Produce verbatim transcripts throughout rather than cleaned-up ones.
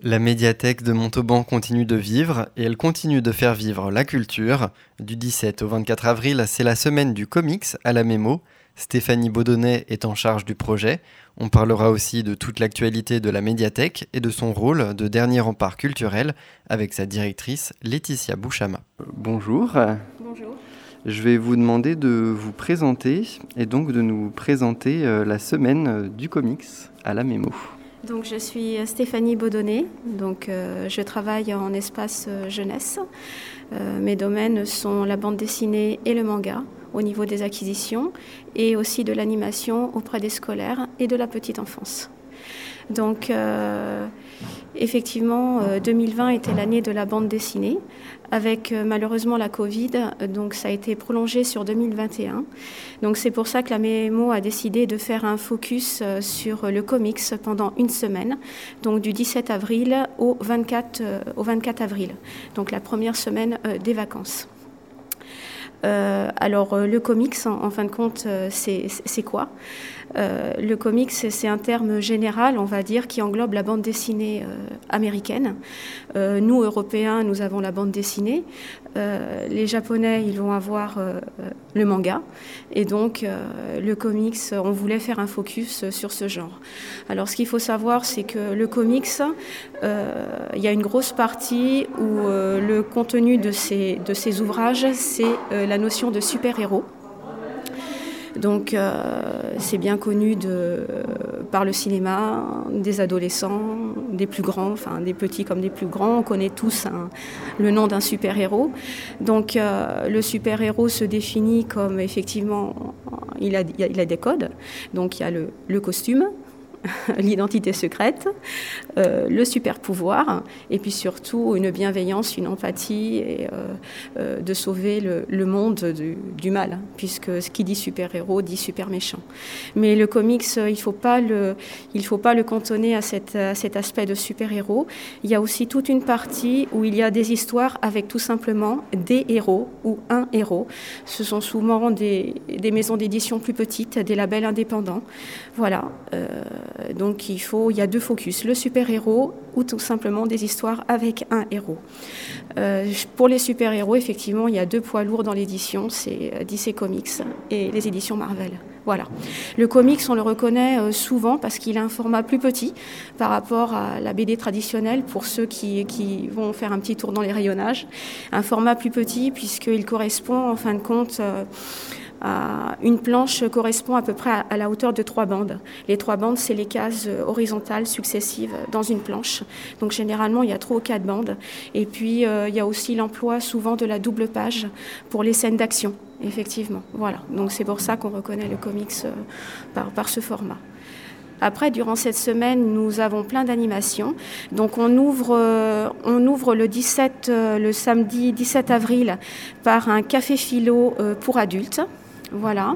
La médiathèque de Montauban continue de vivre et elle continue de faire vivre la culture. Du dix-sept au vingt-quatre avril, c'est la semaine du comics à la Mémo. Stéphanie Baudonnet est en charge du projet. On parlera aussi de toute l'actualité de la médiathèque et de son rôle de dernier rempart culturel avec sa directrice Laetitia Bouchama. Bonjour. Bonjour. Je vais vous demander de vous présenter et donc de nous présenter la semaine du comics à la Mémo. Donc, je suis Stéphanie Baudonnet, donc, euh, je travaille en espace euh, jeunesse. Euh, mes domaines sont la bande dessinée et le manga au niveau des acquisitions et aussi de l'animation auprès des scolaires et de la petite enfance. Donc, euh, effectivement, euh, deux mille vingt était l'année de la bande dessinée. Avec euh, malheureusement la Covid, donc ça a été prolongé sur deux mille vingt et un. Donc c'est pour ça que la Mémo a décidé de faire un focus euh, sur le comics pendant une semaine, donc du dix-sept avril au vingt-quatre, euh, au vingt-quatre avril, donc la première semaine euh, des vacances. Euh, alors euh, le comics, en, en fin de compte, euh, c'est, c'est quoi euh, Le comics, c'est, c'est un terme général, on va dire, qui englobe la bande dessinée euh, américaine. Euh, nous, Européens, nous avons la bande dessinée. Euh, les Japonais, ils vont avoir euh, le manga. Et donc, euh, le comics, on voulait faire un focus sur ce genre. Alors, ce qu'il faut savoir, c'est que le comics, euh, il y a une grosse partie où euh, le contenu de ces, de ces ouvrages, c'est euh, la notion de super-héros. Donc euh, c'est bien connu de, euh, par le cinéma, des adolescents, des plus grands, enfin des petits comme des plus grands. On connaît tous un, le nom d'un super-héros. Donc euh, le super-héros se définit comme effectivement, il a, il a des codes. Donc il y a le, le costume, l'identité secrète, euh, le super pouvoir et puis surtout une bienveillance, une empathie et euh, euh, de sauver le, le monde du, du mal, puisque ce qui dit super-héros dit super méchant. Mais le comics, il faut pas le, il faut pas le cantonner à, cette, à cet aspect de super-héros. Il y a aussi toute une partie où il y a des histoires avec tout simplement des héros ou un héros. Ce sont souvent des, des maisons d'édition plus petites, des labels indépendants. Voilà. Euh, Donc il, faut, il y a deux focus, le super-héros ou tout simplement des histoires avec un héros. Euh, pour les super-héros, effectivement, il y a deux poids lourds dans l'édition, c'est D C Comics et les éditions Marvel. Voilà. Le comics, on le reconnaît souvent parce qu'il a un format plus petit par rapport à la B D traditionnelle pour ceux qui, qui vont faire un petit tour dans les rayonnages. Un format plus petit puisqu'il correspond en fin de compte euh, à une planche correspond à peu près à la hauteur de trois bandes. Les trois bandes, c'est les cases horizontales successives dans une planche. Donc généralement, il y a trois ou quatre bandes. Et puis, euh, il y a aussi l'emploi souvent de la double page pour les scènes d'action, effectivement. Voilà. Donc c'est pour ça qu'on reconnaît le comics euh, par, par ce format. Après, durant cette semaine, nous avons plein d'animations. Donc, on ouvre, euh, on ouvre le dix-sept, euh, le samedi dix-sept avril, par un café philo euh, pour adultes. Voilà.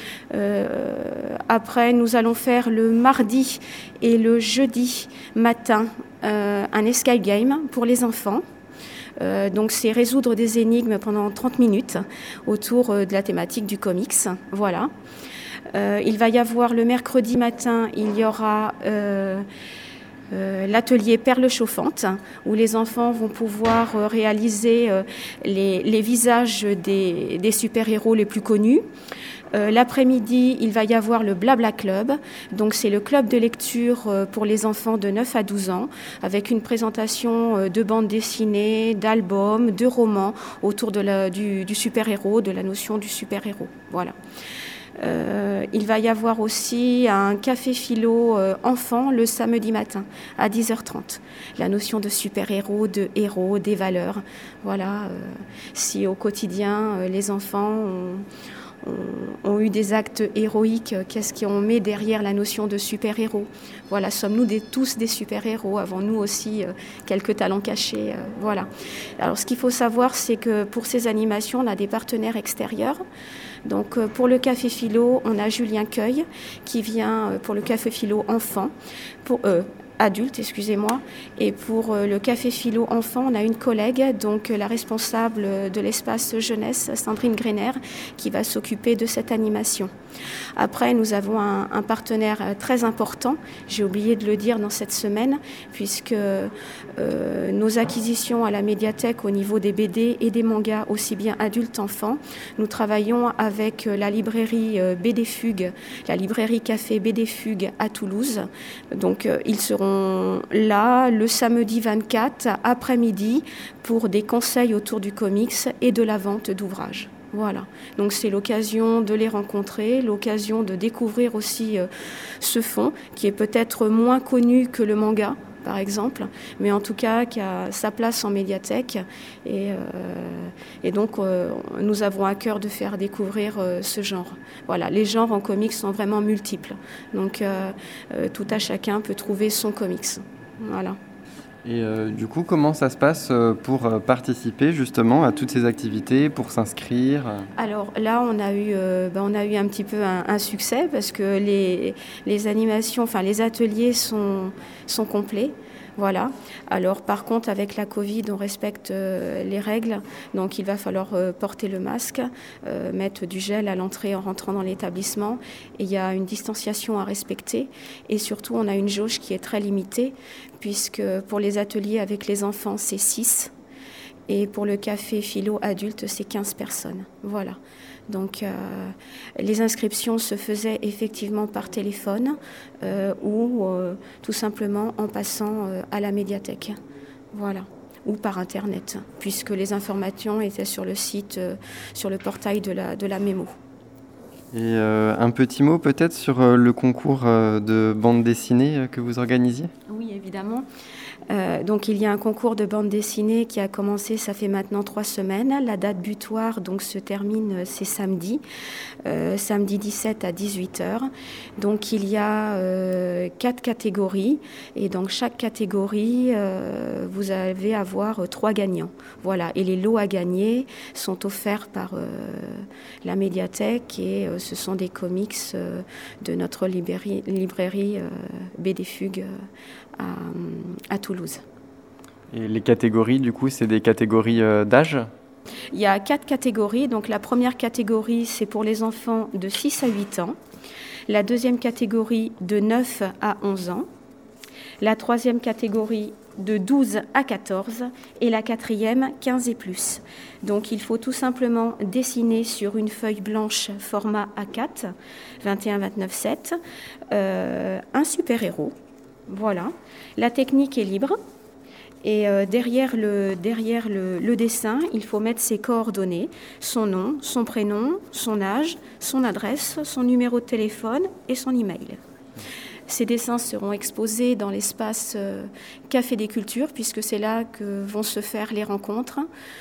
Euh, après, nous allons faire le mardi et le jeudi matin euh, un escape game pour les enfants. Euh, donc, c'est résoudre des énigmes pendant trente minutes autour euh, de la thématique du comics. Voilà. Euh, il va y avoir le mercredi matin, il y aura euh, euh, l'atelier Perles chauffantes où les enfants vont pouvoir euh, réaliser euh, les, les visages des, des super-héros les plus connus. Euh, l'après-midi, il va y avoir le Blabla Club. Donc, c'est le club de lecture euh, pour les enfants de neuf à douze ans avec une présentation euh, de bandes dessinées, d'albums, de romans autour de la, du, du super-héros, de la notion du super-héros. Voilà. Euh, il va y avoir aussi un café philo euh, enfant le samedi matin à dix heures trente. La notion de super-héros, de héros, des valeurs. Voilà. Euh, si au quotidien, euh, les enfants ont, ont, ont eu des actes héroïques, qu'est-ce qu'on met derrière la notion de super-héros ? Voilà, sommes-nous des, tous des super-héros ? Avons-nous aussi euh, quelques talents cachés ? euh, Voilà. Alors, ce qu'il faut savoir, c'est que pour ces animations, on a des partenaires extérieurs. Donc pour le café philo, on a Julien Cueil qui vient pour le café philo enfant, pour, euh, adulte, excusez-moi. Et pour le café philo enfant, on a une collègue, donc la responsable de l'espace jeunesse, Sandrine Greiner, qui va s'occuper de cette animation. Après, nous avons un, un partenaire très important, j'ai oublié de le dire dans cette semaine, puisque euh, nos acquisitions à la médiathèque au niveau des B D et des mangas, aussi bien adultes-enfants, nous travaillons avec la librairie B D Fugue, la librairie café B D Fugue à Toulouse. Donc, euh, ils seront là le samedi vingt-quatre après-midi pour des conseils autour du comics et de la vente d'ouvrages. Voilà, donc c'est l'occasion de les rencontrer, l'occasion de découvrir aussi euh, ce fonds qui est peut-être moins connu que le manga, par exemple, mais en tout cas qui a sa place en médiathèque. Et, euh, et donc, euh, nous avons à cœur de faire découvrir euh, ce genre. Voilà, les genres en comics sont vraiment multiples. Donc, euh, euh, tout à chacun peut trouver son comics. Voilà. Et euh, du coup, comment ça se passe pour participer justement à toutes ces activités, pour s'inscrire ? Alors là, on a eu, euh, ben, on a eu un petit peu un, un succès parce que les, les animations, enfin les ateliers sont, sont complets. Voilà. Alors par contre, avec la Covid, on respecte euh, les règles. Donc il va falloir euh, porter le masque, euh, mettre du gel à l'entrée en rentrant dans l'établissement. Et il y a une distanciation à respecter. Et surtout, on a une jauge qui est très limitée, puisque pour les ateliers avec les enfants, c'est six. Et pour le café philo adulte, c'est quinze personnes. Voilà. Donc, euh, les inscriptions se faisaient effectivement par téléphone euh, ou euh, tout simplement en passant euh, à la médiathèque. Voilà. Ou par Internet, puisque les informations étaient sur le site, euh, sur le portail de la, de la mémo. Et euh, un petit mot peut-être sur euh, le concours euh, de bande dessinée euh, que vous organisiez ? Oui, évidemment. Euh, donc il y a un concours de bande dessinée qui a commencé, ça fait maintenant trois semaines. La date butoir donc se termine, c'est samedi, euh, samedi dix-sept à dix-huit heures. Donc il y a euh, quatre catégories et dans chaque catégorie, euh, vous allez avoir trois gagnants. Voilà, et les lots à gagner sont offerts par euh, la médiathèque et euh, ce sont des comics euh, de notre librairie, librairie euh, B D Fugue euh, à, à Toulouse. Et les catégories, du coup, c'est des catégories euh, d'âge ? Il y a quatre catégories. Donc la première catégorie, c'est pour les enfants de six à huit ans. La deuxième catégorie, de neuf à onze ans. La troisième catégorie, de douze à quatorze. Et la quatrième, quinze et plus. Donc il faut tout simplement dessiner sur une feuille blanche format A quatre, vingt et un vingt-neuf sept, euh, un super-héros. Voilà. La technique est libre. Et euh, derrière, le, derrière le, le dessin, il faut mettre ses coordonnées, son nom, son prénom, son âge, son adresse, son numéro de téléphone et son email. Ces dessins seront exposés dans l'espace euh, Café des Cultures, puisque c'est là que vont se faire les rencontres.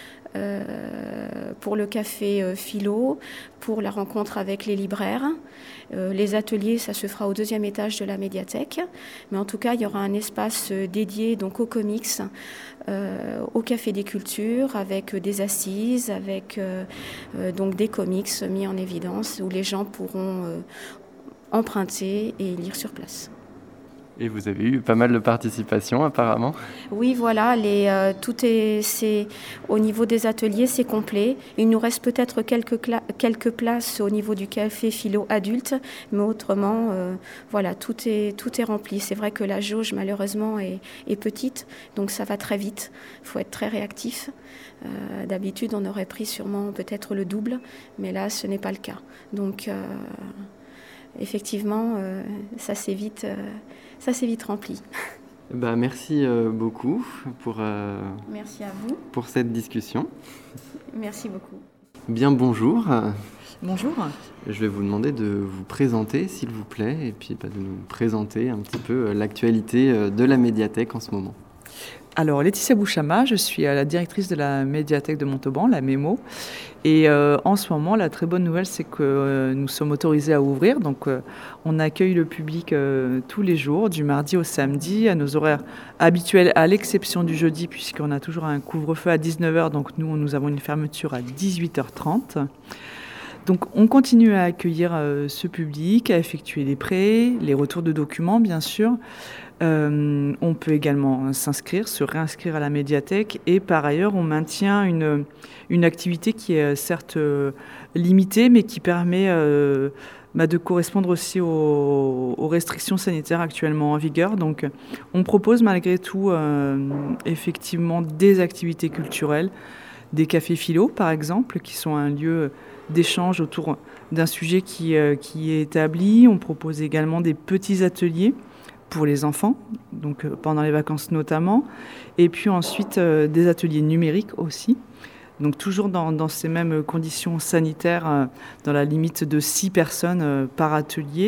Euh, pour le café euh, philo, pour la rencontre avec les libraires. Euh, les ateliers, ça se fera au deuxième étage de la médiathèque. Mais en tout cas, il y aura un espace euh, dédié donc, aux comics, euh, au Café des Cultures, avec euh, des assises, avec euh, euh, donc des comics mis en évidence, où les gens pourront euh, emprunter et lire sur place. Et vous avez eu pas mal de participation apparemment. Oui, voilà, les, euh, tout est, c'est, au niveau des ateliers, c'est complet. Il nous reste peut-être quelques, cla- quelques places au niveau du café philo adulte, mais autrement, euh, voilà, tout est, tout est rempli. C'est vrai que la jauge, malheureusement, est, est petite, donc ça va très vite. Il faut être très réactif. Euh, d'habitude, on aurait pris sûrement peut-être le double, mais là, ce n'est pas le cas. Donc, euh, effectivement, euh, ça s'est vite... Euh, Ça s'est vite rempli. Bah, merci euh, beaucoup pour, euh, merci à vous. pour cette discussion. Merci beaucoup. Bien, bonjour. Bonjour. Je vais vous demander de vous présenter, s'il vous plaît, et puis bah, de nous présenter un petit peu l'actualité de la médiathèque en ce moment. Alors, Laetitia Bouchama, je suis la directrice de la médiathèque de Montauban, la mémo. Et euh, en ce moment, la très bonne nouvelle, c'est que euh, nous sommes autorisés à ouvrir. Donc, euh, on accueille le public euh, tous les jours, du mardi au samedi, à nos horaires habituels, à l'exception du jeudi, puisqu'on a toujours un couvre-feu à dix-neuf heures. Donc, nous, nous avons une fermeture à dix-huit heures trente. Donc, on continue à accueillir euh, ce public, à effectuer les prêts, les retours de documents, bien sûr. Euh, on peut également s'inscrire, se réinscrire à la médiathèque et par ailleurs on maintient une, une activité qui est certes euh, limitée mais qui permet euh, bah, de correspondre aussi aux, aux restrictions sanitaires actuellement en vigueur. Donc on propose malgré tout euh, effectivement des activités culturelles, des cafés philo par exemple qui sont un lieu d'échange autour d'un sujet qui, euh, qui est établi. On propose également des petits ateliers pour les enfants, donc euh, pendant les vacances notamment, et puis ensuite euh, des ateliers numériques aussi, donc toujours dans, dans ces mêmes conditions sanitaires, euh, dans la limite de six personnes euh, par atelier.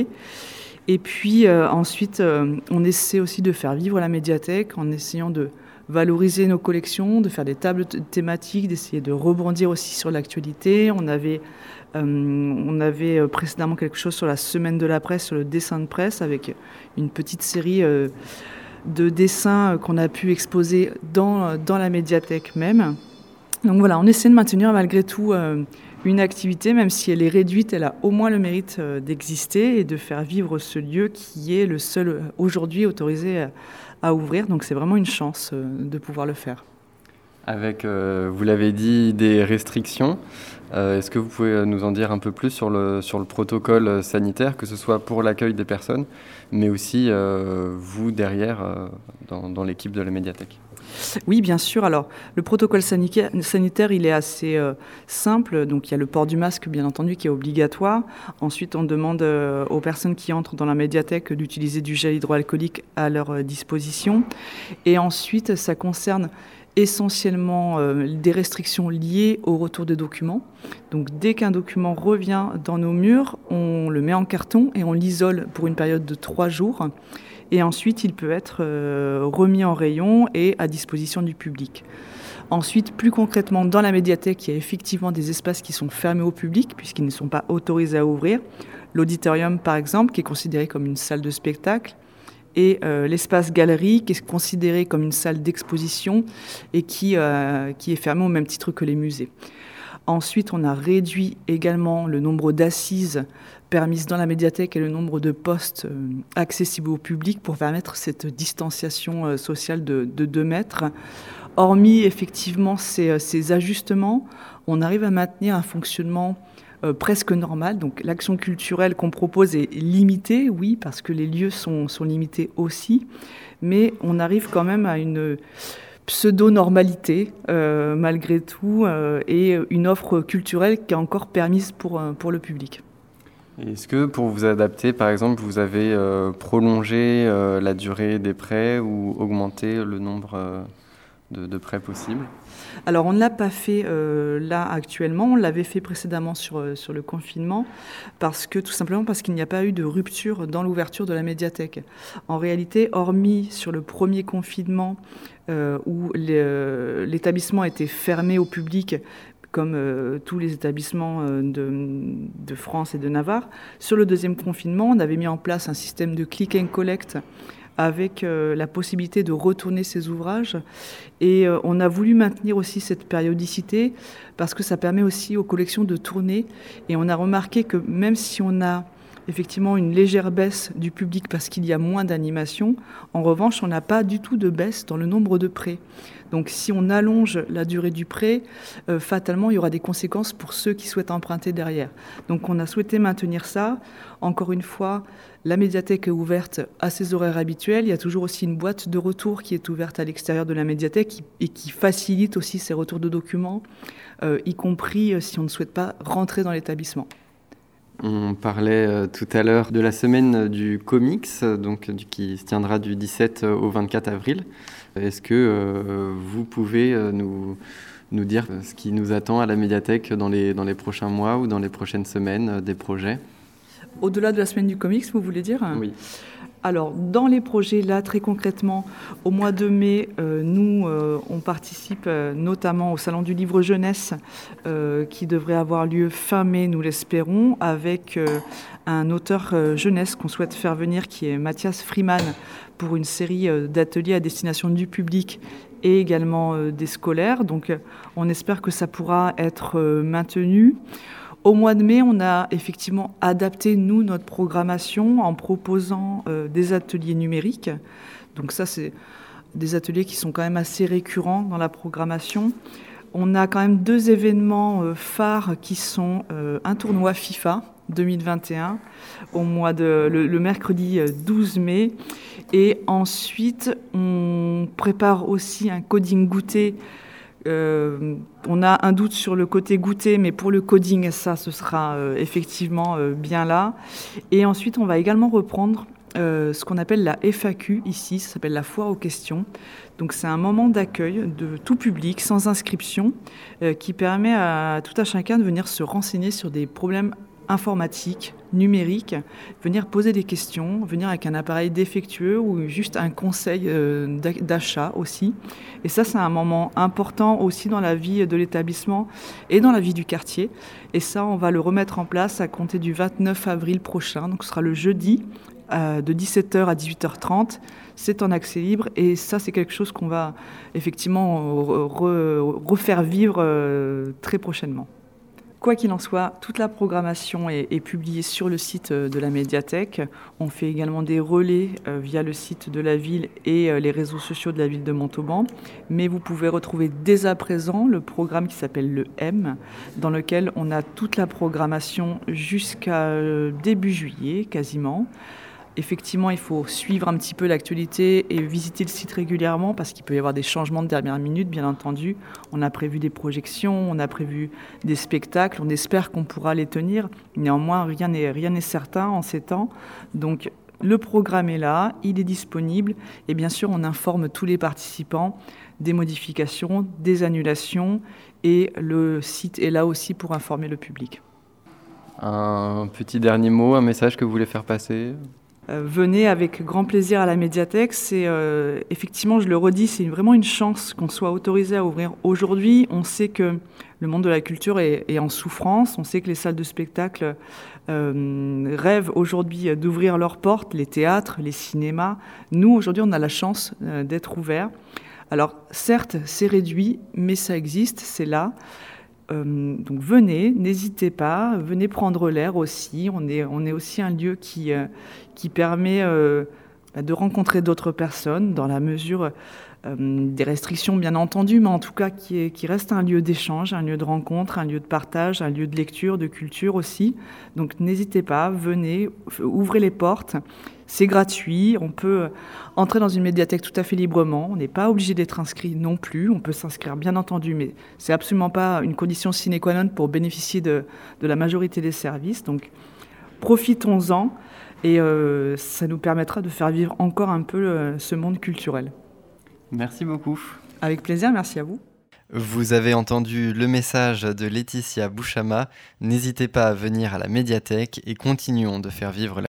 Et puis euh, ensuite, euh, on essaie aussi de faire vivre la médiathèque en essayant de valoriser nos collections, de faire des tables t- thématiques, d'essayer de rebondir aussi sur l'actualité. On avait Euh, on avait précédemment quelque chose sur la semaine de la presse, sur le dessin de presse, avec une petite série euh, de dessins qu'on a pu exposer dans, dans la médiathèque même. Donc voilà, on essaie de maintenir malgré tout euh, une activité, même si elle est réduite, elle a au moins le mérite euh, d'exister et de faire vivre ce lieu qui est le seul euh, aujourd'hui autorisé à, à ouvrir. Donc c'est vraiment une chance euh, de pouvoir le faire. Avec, euh, vous l'avez dit, des restrictions. Euh, est-ce que vous pouvez nous en dire un peu plus sur le, sur le protocole sanitaire, que ce soit pour l'accueil des personnes, mais aussi euh, vous derrière euh, dans, dans l'équipe de la médiathèque? Oui, bien sûr. Alors, le protocole sanitaire, sanitaire il est assez euh, simple. Donc, il y a le port du masque, bien entendu, qui est obligatoire. Ensuite, on demande euh, aux personnes qui entrent dans la médiathèque d'utiliser du gel hydroalcoolique à leur euh, disposition. Et ensuite, ça concerne essentiellement euh, des restrictions liées au retour de documents. Donc dès qu'un document revient dans nos murs, on le met en carton et on l'isole pour une période de trois jours. Et ensuite, il peut être euh, remis en rayon et à disposition du public. Ensuite, plus concrètement, dans la médiathèque, il y a effectivement des espaces qui sont fermés au public puisqu'ils ne sont pas autorisés à ouvrir. L'auditorium, par exemple, qui est considéré comme une salle de spectacle, et euh, l'espace galerie qui est considéré comme une salle d'exposition et qui, euh, qui est fermé au même titre que les musées. Ensuite, on a réduit également le nombre d'assises permises dans la médiathèque et le nombre de postes euh, accessibles au public pour permettre cette distanciation euh, sociale de, de deux mètres. Hormis effectivement ces, ces ajustements, on arrive à maintenir un fonctionnement Euh, presque normal. Donc l'action culturelle qu'on propose est limitée, oui, parce que les lieux sont, sont limités aussi, mais on arrive quand même à une pseudo-normalité euh, malgré tout euh, et une offre culturelle qui est encore permise pour, pour le public. Est-ce que pour vous adapter, par exemple, vous avez euh, prolongé euh, la durée des prêts ou augmenté le nombre euh, de, de prêts possibles ? Alors, on ne l'a pas fait euh, là actuellement, on l'avait fait précédemment sur, euh, sur le confinement, parce que, tout simplement parce qu'il n'y a pas eu de rupture dans l'ouverture de la médiathèque. En réalité, hormis sur le premier confinement euh, où les, euh, l'établissement était fermé au public, comme euh, tous les établissements euh, de, de France et de Navarre, sur le deuxième confinement, on avait mis en place un système de click and collect avec euh, la possibilité de retourner ces ouvrages. Et euh, on a voulu maintenir aussi cette périodicité parce que ça permet aussi aux collections de tourner. Et on a remarqué que même si on a effectivement une légère baisse du public parce qu'il y a moins d'animations, en revanche, on n'a pas du tout de baisse dans le nombre de prêts. Donc si on allonge la durée du prêt, euh, fatalement, il y aura des conséquences pour ceux qui souhaitent emprunter derrière. Donc on a souhaité maintenir ça. Encore une fois, la médiathèque est ouverte à ses horaires habituels. Il y a toujours aussi une boîte de retour qui est ouverte à l'extérieur de la médiathèque et qui facilite aussi ces retours de documents, euh, y compris euh, si on ne souhaite pas rentrer dans l'établissement. On parlait euh, tout à l'heure de la semaine du comics, donc, du, qui se tiendra du dix-sept au vingt-quatre avril. Est-ce que euh, vous pouvez euh, nous, nous dire ce qui nous attend à la médiathèque dans les, dans les prochains mois ou dans les prochaines semaines, euh, des projets ? Au-delà de la semaine du comics, vous voulez dire ? Oui. Alors, dans les projets, là, très concrètement, au mois de mai, euh, nous, euh, on participe euh, notamment au Salon du Livre Jeunesse, euh, qui devrait avoir lieu fin mai, nous l'espérons, avec euh, un auteur euh, jeunesse qu'on souhaite faire venir, qui est Mathias Freeman, pour une série euh, d'ateliers à destination du public et également euh, des scolaires. Donc, euh, on espère que ça pourra être euh, maintenu. Au mois de mai, on a effectivement adapté, nous, notre programmation en proposant euh, des ateliers numériques. Donc ça, c'est des ateliers qui sont quand même assez récurrents dans la programmation. On a quand même deux événements euh, phares qui sont euh, un tournoi FIFA deux mille vingt et un au mois de, le, le mercredi douze mai. Et ensuite, on prépare aussi un coding goûter. Euh, on a un doute sur le côté goûter, mais pour le coding, ça, ce sera euh, effectivement euh, bien là. Et ensuite, on va également reprendre euh, ce qu'on appelle la F A Q ici, ça s'appelle la foire aux questions. Donc c'est un moment d'accueil de tout public, sans inscription, euh, qui permet à tout à chacun de venir se renseigner sur des problèmes informatiques, numériques, venir poser des questions, venir avec un appareil défectueux ou juste un conseil euh, d'achat aussi. Et ça, c'est un moment important aussi dans la vie de l'établissement et dans la vie du quartier. Et ça, on va le remettre en place à compter du vingt-neuf avril prochain. Donc ce sera le jeudi euh, de dix-sept heures à dix-huit heures trente. C'est en accès libre et ça, c'est quelque chose qu'on va effectivement re- refaire vivre euh, très prochainement. Quoi qu'il en soit, toute la programmation est, est publiée sur le site de la médiathèque. On fait également des relais euh, via le site de la ville et euh, les réseaux sociaux de la ville de Montauban. Mais vous pouvez retrouver dès à présent le programme qui s'appelle le M, dans lequel on a toute la programmation jusqu'à euh, début juillet quasiment. Effectivement, il faut suivre un petit peu l'actualité et visiter le site régulièrement parce qu'il peut y avoir des changements de dernière minute, bien entendu. On a prévu des projections, on a prévu des spectacles, on espère qu'on pourra les tenir. Néanmoins, rien n'est, rien n'est certain en ces temps. Donc, le programme est là, il est disponible et bien sûr, on informe tous les participants des modifications, des annulations et le site est là aussi pour informer le public. Un petit dernier mot, un message que vous voulez faire passer ? Euh, venez avec grand plaisir à la médiathèque. C'est euh, effectivement, je le redis, c'est vraiment une chance qu'on soit autorisé à ouvrir aujourd'hui. On sait que le monde de la culture est, est en souffrance. On sait que les salles de spectacle euh, rêvent aujourd'hui d'ouvrir leurs portes, les théâtres, les cinémas. Nous, aujourd'hui, on a la chance euh, d'être ouverts. Alors, certes, c'est réduit, mais ça existe, c'est là. Euh, donc venez, n'hésitez pas, venez prendre l'air aussi. On est, on est aussi un lieu qui, euh, qui permet euh, de rencontrer d'autres personnes dans la mesure euh, des restrictions bien entendu, mais en tout cas qui, est, qui reste un lieu d'échange, un lieu de rencontre, un lieu de partage, un lieu de lecture, de culture aussi. Donc n'hésitez pas, venez, ouvrez les portes. C'est gratuit, on peut entrer dans une médiathèque tout à fait librement, on n'est pas obligé d'être inscrit non plus, on peut s'inscrire bien entendu, mais c'est absolument pas une condition sine qua non pour bénéficier de, de la majorité des services. Donc profitons-en et euh, ça nous permettra de faire vivre encore un peu euh, ce monde culturel. Merci beaucoup. Avec plaisir, merci à vous. Vous avez entendu le message de Laetitia Bouchama. N'hésitez pas à venir à la médiathèque et continuons de faire vivre la